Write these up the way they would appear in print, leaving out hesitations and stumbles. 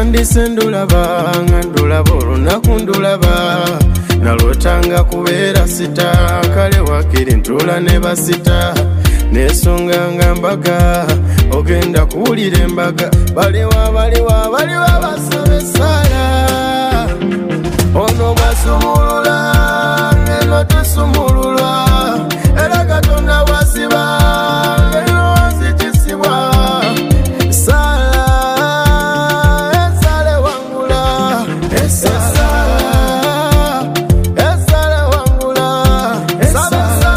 Natandise ndulaba nga ndulaba olunaku ndulaba nalotanga kubeera sita kale wakiri ntula ne basita nesonga nga mbaga ogenda kuwulira embaga baliwa basabe sala ono basumulula ngeno tusumululwa era Katonda wasiba ngeno wazikisibwa sala esale wangula esale wangula sala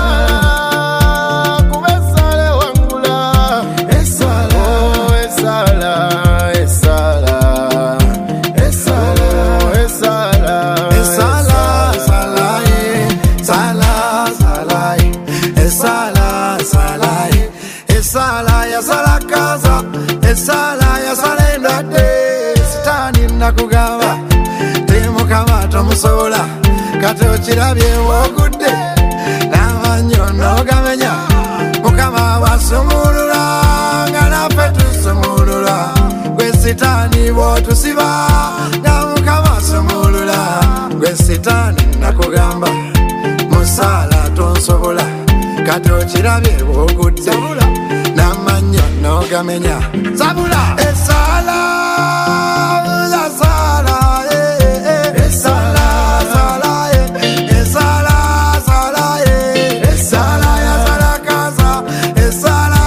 kubesale wangula esala ya sala kaza esala ya sala ndade sitani nakugaba temo kama tomusola kato kirabye wogudde namanyono gamenya mukama wasumulula ngana petusumulula gwe sitani wotusiba na mukama sumulula gwe sitani nakugamba musala tonsobola kato kirabye wogudde namanyo no gamenya sabula esala la sala esala sala esala sala esala ya sala kaza esala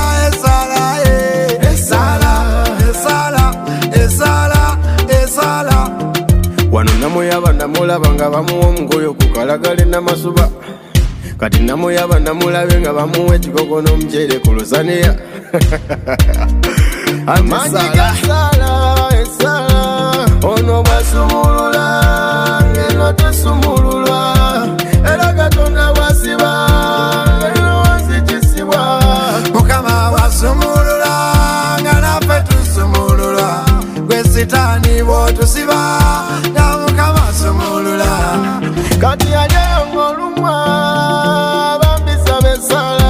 wano namuyaba namulaba nga bamuwa omugoyo ku kalagale namasuba kati namuyaba namulabe nga bamuwa ekikoko n'omuceere ku lusaniya amanyi gasala esala ono bwasumulula ngeno tusumululwa era Katonda wasiba ngeno wazikisibwa mukama wasumulula nga naffe tusumulula gwe sitani bwotusiba na mukama sumulula kati yajeyo ng'olumwa bambisa besala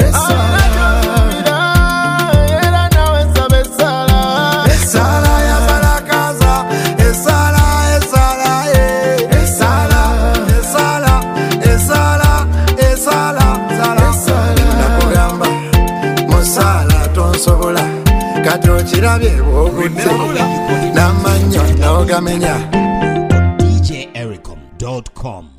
kato kirabye wogudde namanyo nogamenya DJEricom.com